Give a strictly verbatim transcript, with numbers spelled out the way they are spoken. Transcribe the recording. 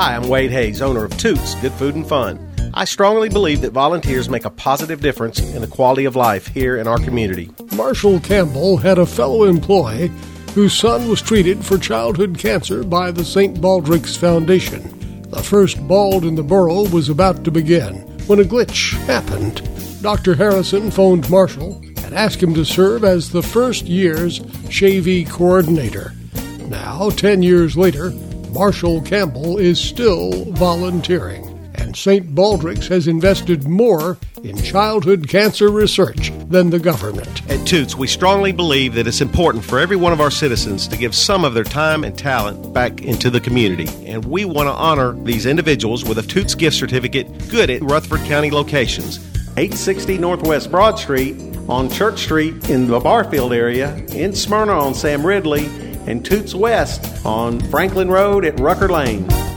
Hi, I'm Wade Hayes, owner of Toots Good Food and Fun. I strongly believe that volunteers make a positive difference in the quality of life here in our community. Marshall Campbell had a fellow employee whose son was treated for childhood cancer by the Saint Baldrick's Foundation. The first bald in the borough was about to begin when a glitch happened. Doctor Harrison phoned Marshall and asked him to serve as the first year's Shavy coordinator. Now, ten years later, Marshall Campbell is still volunteering, and Saint Baldrick's has invested more in childhood cancer research than the government. At Toots, we strongly believe that it's important for every one of our citizens to give some of their time and talent back into the community, and we want to honor these individuals with a Toots gift certificate good at Rutherford County locations. eight sixty Northwest Broad Street, on Church Street in the Barfield area, in Smyrna on Sam Ridley, and Toots West on Franklin Road at Rucker Lane.